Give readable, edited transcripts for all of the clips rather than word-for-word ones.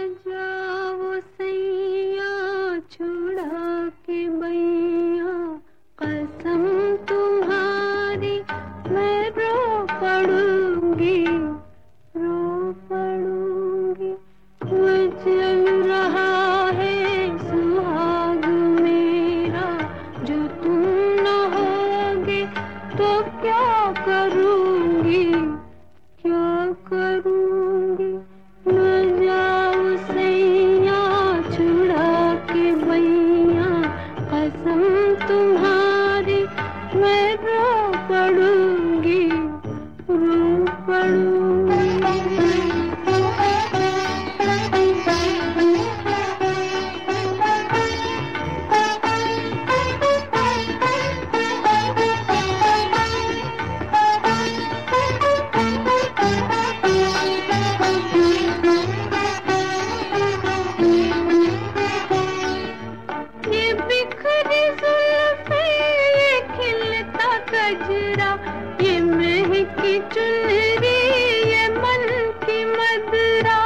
जाओ सैया छुड़ा के बैया, कसम तुम्हारी मैं रो पड़ूंगी, रो पड़ूंगी। चल रहा है सुहाग मेरा, जो तुम न होगे तो क्या करूंगी, क्या करूंगी। न जाओ सैया छुड़ा के बैया, कसम तुम्हारी मैं रो पड़ूंगी, रो पड़ूंगी। ये बिखरी जुल्फे, ये खिलता गजरा, ये महकी चुनरी, ये मन की मदरा।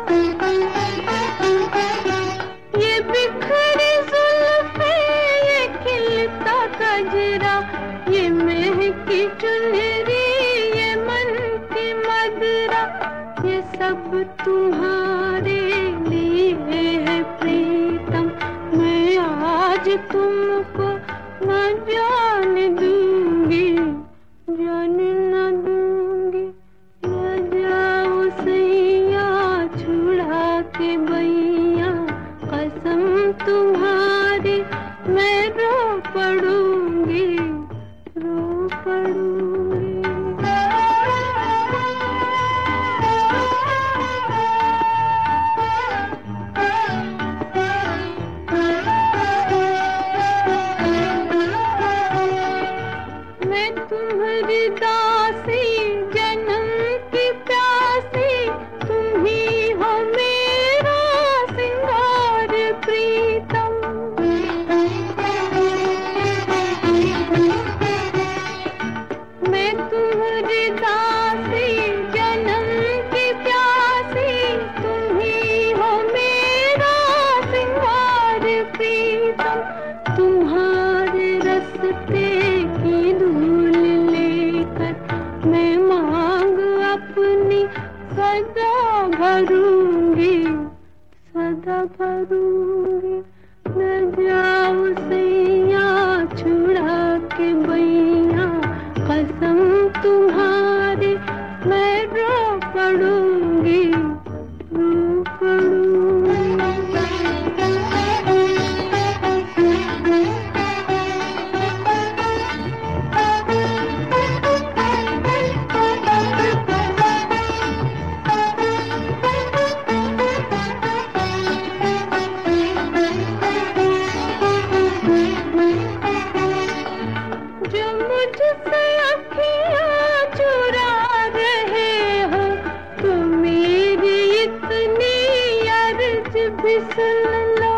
ये बिखरी जुल्फे, ये खिलता गजरा, ये महकी चुनरी, ये मन की मदरा। ये सब तुम्हारे लिए है प्रीतम, मैं आज तुमको न जान दूंगी, जान न दूंगी। न जाओ सैया छुड़ा के बैया, कसम तुम्हारी मैं रो पड़ूंगी, रो पड़ूंगी। मैं तुम्हारी दासी, जन्म की प्यासी, तुम ही हो मेरा सिंगार प्रीतम। मैं तुम्हारी दासी, जन्म की प्यासी, तुम ही हो मेरा सिंगार प्रीतम। तुम्हारे रस्ते की धूल लेकर मैं मांग अपनी सदा भरूंगी, सदा भरूंगी। न जाओ सैया छुड़ा के बैया, कसम तुम्हारी मैं रो पड़ूंगी, रो पड़ूंगी। जो मुझसे अखियाँ चुरा रहे हो, तो मेरी इतनी अर्ज भी सुन लो।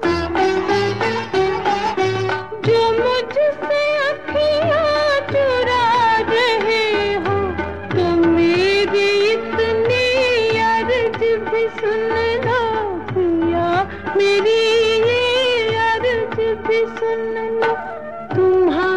जो मुझसे अखियाँ चुरा रहे हो, तो मेरी इतनी अर्ज भी सुन लो। पिया मेरी ये अर्ज भी सुन लो। तुम्हारा